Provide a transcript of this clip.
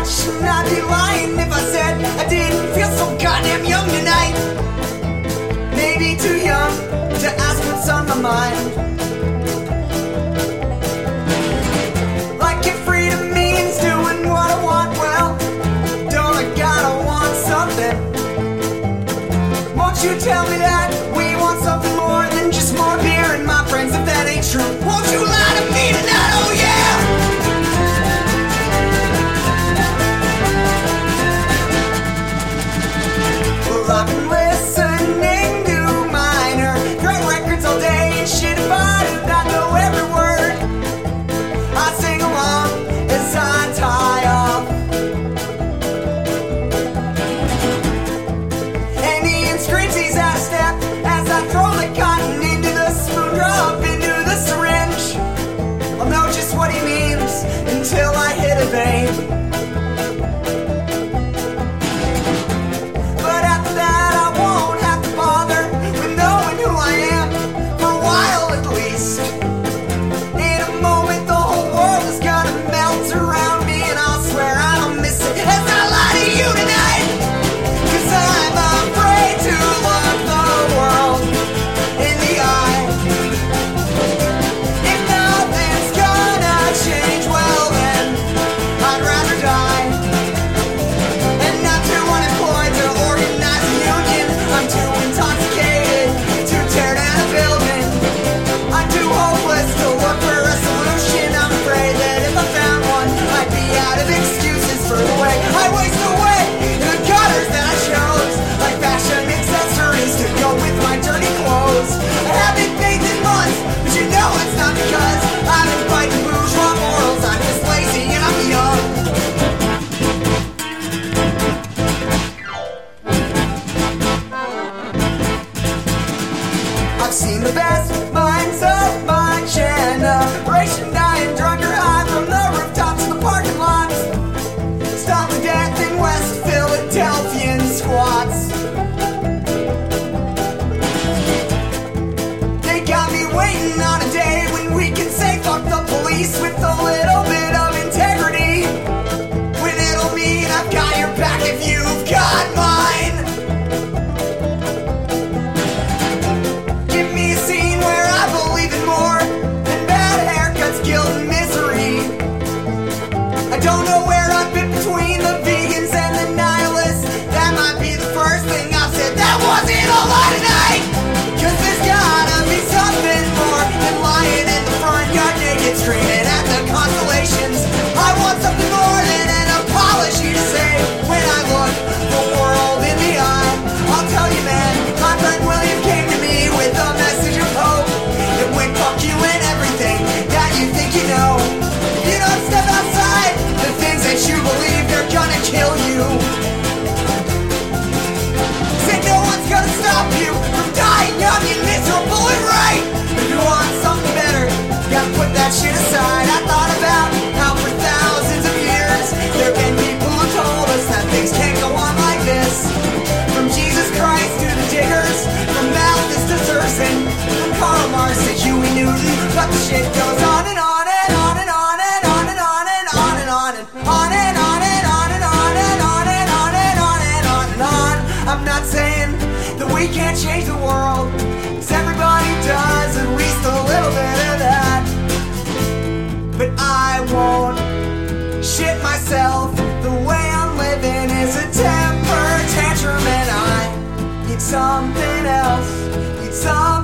much, and I'd be lying if I said I didn't feel so goddamn young tonight. Maybe too young to ask what's on my mind. Like if freedom means doing what I want, well, don't I gotta want something? Won't you tell me that we want something more than just more beer? And my friends, if that ain't true, won't you lie to me tonight? Oh yeah! Well, I've been listening to Minor Threat records all day and shit. If I did not know every word, I sing along as I tie off. And Ian screams he's out of step as I throw the cotton into the spoon, drop into the syringe. I'll know just what he means until I hit a vein. But after that I won't have to bother with knowing who I am, for a while at least. In a moment the whole world is gonna melt around me, and I'll swear I don't miss it as I lie to you tonight. 'Cause I'm afraid to look the world in the eye. If nothing's gonna change, well then I'd rather die. And not too unemployed to organize a union. I'm too intoxicated to tear down a building. I'm too hopeless to look for a solution. I'm afraid that if I found one, I'd be out of excuses for the way I waste away in the gutters that I chose, like fashion accessories to go with my dirty clothes. I haven't bathed in months, but you know it's not because I've been fighting bourgeois morals. I'm just lazy and I'm young. I've seen the best minds of my generation dying drunk or high from the rooftops of the parking lots. Stop the death in West Philadelphian squats. They got me waiting on a day when we can say fuck the police with a little bit of integrity. When it'll mean I've got your back if you've got mine. Give me a scene where I believe in more than bad haircuts, guilt, and misery. I don't know where I fit between the vegans and the nihilists. That might be the first thing I said that wasn't a lie tonight. 'Cause there's gotta be something more than lying in the front yard naked screaming at the constellations. I want something more than an apology to say when I look the world in the eye. I'll tell you, man, my friend William came to me with a message of hope. It went fuck you and everything that you think you know. If you don't step outside the things that you believe, they're gonna kill you. Say no one's gonna stop you from dying young and miserable and right. If you want something better, you gotta put that shit aside. I thought about how for thousands of years there have been people who told us that things can't go on like this. From Jesus Christ to the diggers, from Malthus to Thurston, from Karl Marx to Huey Newton. But the shit goes on and on and on and on and on and on and on and on and on and on and on and on and on and on and on and on and on. I'm not saying that we can't change the world, 'cause everybody does at least a little bit of that. But I won't shit myself. The way I'm living is a temper tantrum, and I need something else. Need something